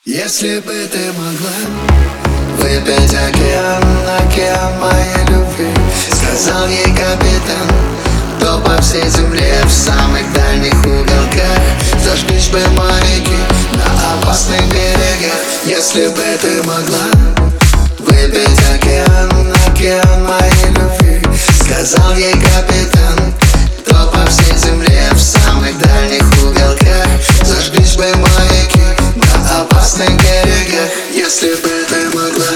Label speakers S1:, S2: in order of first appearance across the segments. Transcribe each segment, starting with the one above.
S1: Если бы ты могла выпить океан, океан моей любви, сказал ей капитан, то по всей земле в самых дальних уголках зажглись бы маяки на опасных берегах. Если бы ты могла выпить океан, океан моей любви, сказал ей капитан, то по всей земле в самых дальних уголках зажглись бы маяки на опасных берегах. Если бы ты могла.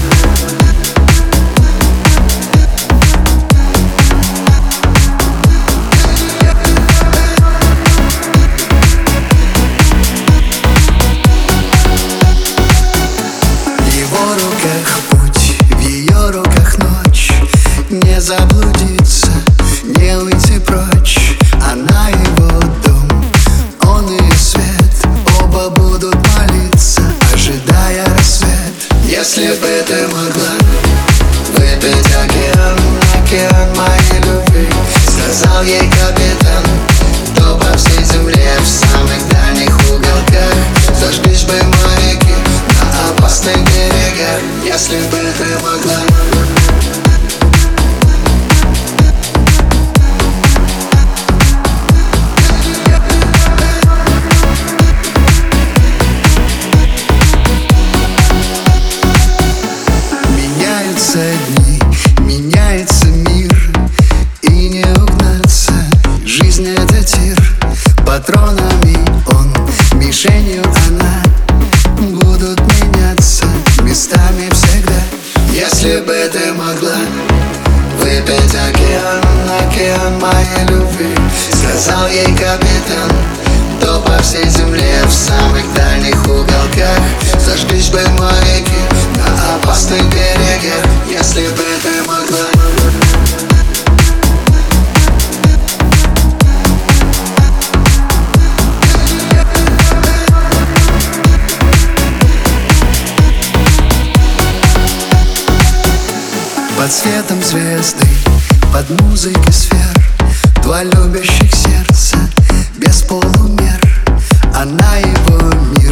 S1: В его руках путь, в ее руках ночь, не заблудиться, не уйти прочь. Она его дом, он ее свет, оба будут молиться, ожидая рассвет. Если бы ты могла выпить океан, океан моей любви, сказал ей капитан, то по всей земле в самых дальних уголках зажглись бы маяки на опасных берегах. Если бы ты могла. Меняются дни, меняется мир, и не угнаться, жизнь это тир. Патронами он, мишенью она, будут меняться местами всегда. Если бы ты могла выпить океан, океан моей любви, сказал ей капитан, то по всей земле в самых дальних уголках зажглись бы маяки на опасных берегах. Если бы ты могла. Под светом звезды, под музыкой сфер, два любящих сердца без полумер. Она его мир.